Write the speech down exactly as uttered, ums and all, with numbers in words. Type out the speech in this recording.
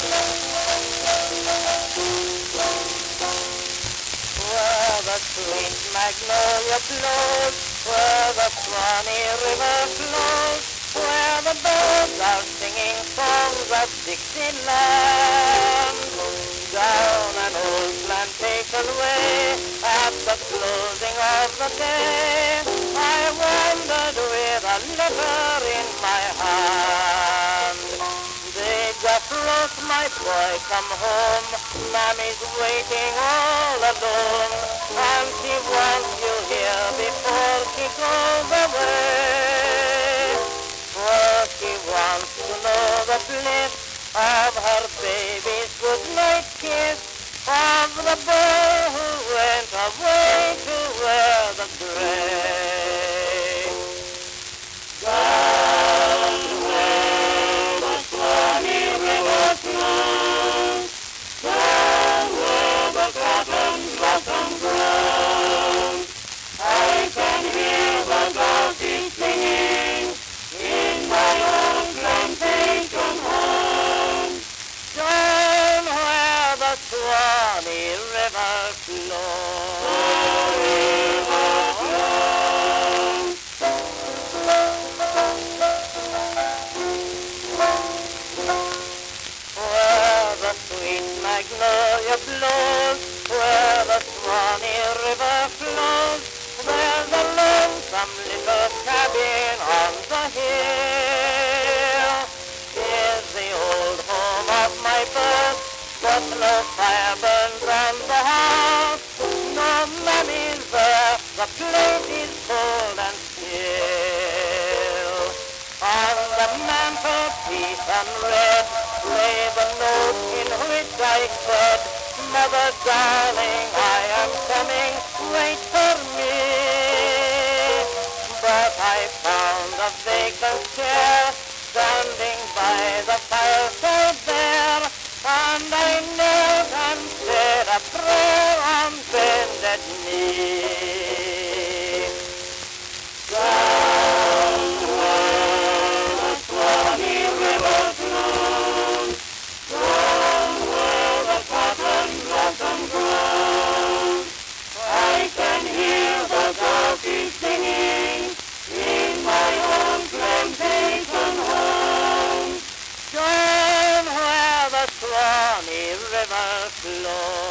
Where the sweet magnolia blows, where the Swanee River flows, where the birds are singing songs of Dixieland. Down an old plantation way, at the closing of the day, I wandered with a letter in my hand. They just wrote, my boy, come home, Mammy's waiting all alone, and she wants you here before she goes away. For she wants to know the bliss of her baby's goodnight kiss, of the boy who went away to wear the gray. Down where the Swanee River flows, down where the cotton blossom grows, I can hear the darkies singing in my old plantation home. Down where the Swanee River flows. Where the sweet magnolia blows, where the Swanee River flows, there's a lonesome little cabin on the hill. Here's the old home of my birth, but no fire burns round the house. No Mammy's there, the place is cold and still. On the mantelpiece unread lay the note in which I said, Mother darling, I am coming, wait for me. But I found a vacant chair standing by the fireside there, and I knelt and said a prayer on bended knee. Down where the Swanee River flows, down where the cotton blossom grows, I can hear the darkies singing in my own plantation home. Down where the Swanee River flows.